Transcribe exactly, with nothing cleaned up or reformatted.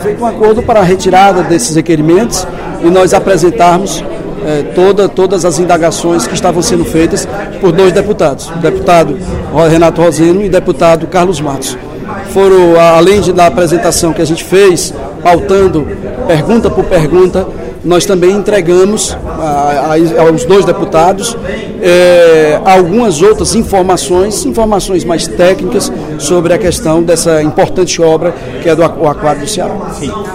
Feito um acordo para a retirada desses requerimentos e nós apresentarmos eh, toda, todas as indagações que estavam sendo feitas por dois deputados, o deputado Renato Roseno e o deputado Carlos Matos. Foram, além de, da apresentação que a gente fez, pautando pergunta por pergunta, nós também entregamos a, a, aos dois deputados é, algumas outras informações, informações mais técnicas sobre a questão dessa importante obra que é do Aquário do Ceará. Sim.